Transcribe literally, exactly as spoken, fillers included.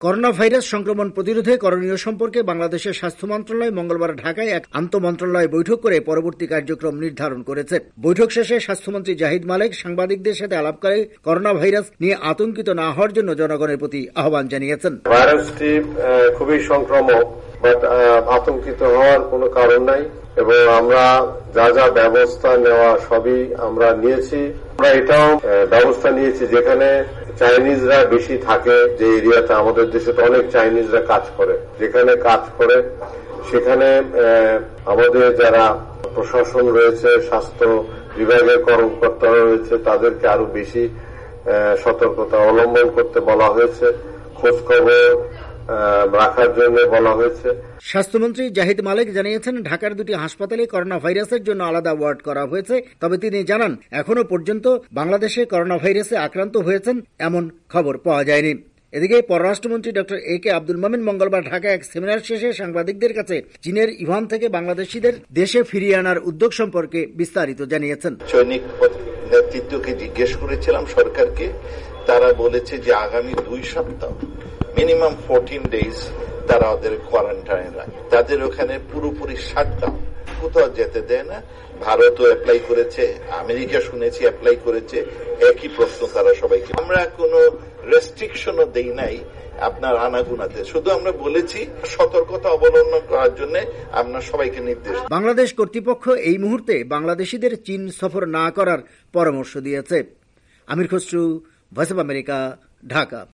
Corona virus সংক্রমণ প্রতিরোধে করণীয় সম্পর্কে বাংলাদেশের স্বাস্থ্য মন্ত্রণালয় মঙ্গলবার ঢাকায় এক আন্তঃমন্ত্রণালয় বৈঠক করে পরবর্তী কার্যক্রম নির্ধারণ করেছে। বৈঠক শেষে স্বাস্থ্যমন্ত্রী জাহিদ মালেক সাংবাদিকদের সাথে আলাপ করে করোনা ভাইরাস নিয়ে আতঙ্কিত না হওয়ার জন্য জনগণের প্রতি আহ্বান জানিয়েছেন। ভাইরাসটি খুবই সংক্রামক, বাট আতঙ্কিত হওয়ার কোনো কারণ নাই এবং আমরা যা যা ব্যবস্থা নেওয়া সবই আমরা নিয়েছি। আমরা এটাও ব্যবস্থা নিয়েছি যেখানে চাইনিজরা বেশি থাকে, যে এরিয়াতে আমাদের দেশে তো অনেক চাইনিজরা কাজ করে, যেখানে কাজ করে সেখানে আমাদের যারা প্রশাসন রয়েছে, স্বাস্থ্য বিভাগের কর্মকর্তারা রয়েছে, তাদেরকে আরো বেশি সতর্কতা অবলম্বন করতে বলা হয়েছে, খোঁজ খবর রাখার জন্য বলা হয়েছে। স্বাস্থ্যমন্ত্রী জাহিদ মালেক জানিয়েছেন, ঢাকার দুটি হাসপাতালে করোনা ভাইরাসের জন্য আলাদা ওয়ার্ড করা হয়েছে। তবে তিনি জানান, এখনো পর্যন্ত বাংলাদেশে করোনা ভাইরাসে আক্রান্ত হয়েছেন এমন খবর পাওয়া যায়নি। এদিকে পররাষ্ট্রমন্ত্রী ডক্টর এ কে আব্দুল মোমেন মঙ্গলবার ঢাকায় এক সেমিনার শেষে সাংবাদিকদের কাছে চীনের ইউহান থেকে বাংলাদেশিদের দেশে ফিরিয়ে আনার উদ্যোগ সম্পর্কে বিস্তারিত জানিয়েছেন। সৈনিক নেতৃত্বকে জিজ্ঞেস করেছিলাম সরকারকে, তারা বলেছে যে আগামী দুই সপ্তাহ মিনিমাম ফোরটিন ডেজ তারা ওদের কোয়ারেন্টাইন রাখে। তাদের ওখানে পুরোপুরি শাটডাউন, কোথাও যেতে দেয় না। ভারতও অ্যাপ্লাই করেছে, আমেরিকা শুনেছি অ্যাপ্লাই করেছে, একই প্রশ্ন তারা সবাইকে। আমরা কোনো রেস্ট্রিকশনও দেই নাই আপনার আনাগুনাতে, শুধু আমরা বলেছি সতর্কতা অবলম্বন করার জন্য আপনার সবাইকে নির্দেশ। বাংলাদেশ কর্তৃপক্ষ এই মুহূর্তে বাংলাদেশিদের চীন সফর না করার পরামর্শ দিয়েছে। Amir Khasru, Voice of America, Dhaka.